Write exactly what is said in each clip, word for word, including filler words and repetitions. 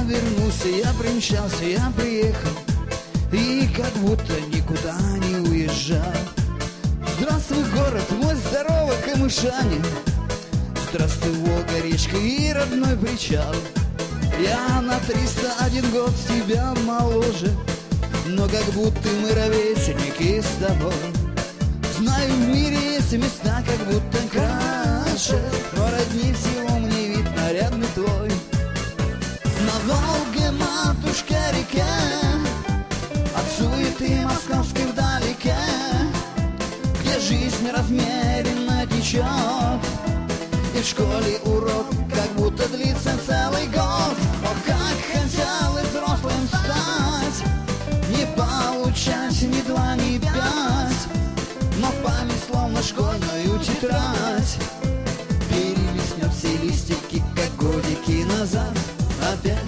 вернулся, я примчался, я приехал, и как будто никуда не уезжал. Здравствуй, город мой, здорово, камышане. Здравствуй, Волга, речка и родной причал. Я на триста один год с тебя моложе, но как будто мы ровесники с тобой. Знаю, в мире есть места, как будто краше, но родней всего мне вид нарядный твой. На Волге, матушка, река, от суеты московской вдалеке, где жизнь размеренно течет, и в школе урок как будто длится целый год. О, как хотел и взрослым стать, не получать ни два, ни пять, но память словно школьную тетрадь перелистнет все листики, как годики назад. Опять,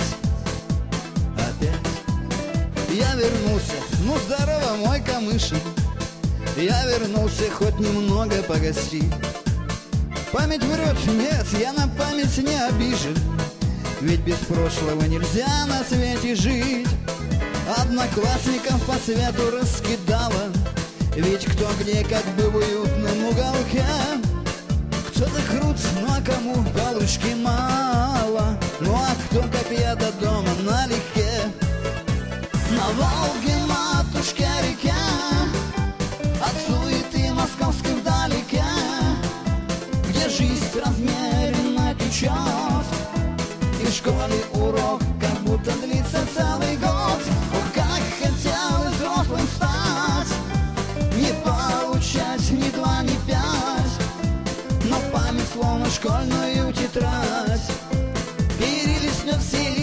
опять я вернулся, ну здорово, мой Камышин. Я вернулся хоть немного погостить. Память врет, нет, я на память не обижен, ведь без прошлого нельзя на свете жить. Одноклассников по свету раскидала, ведь кто где, как бы в уютном уголке. Кто-то крут, ну а кому полушки мало, ну а кто, как я, до дома налегке. На Волге, матушка, река, от суеты московской вдалеке, где жизнь размеренно течет, и в школе урок как будто длится целый год. Ох, как хотел и взрослым стать, не получать ни два, ни пять, но память словно школьную тетрадь перелистнет все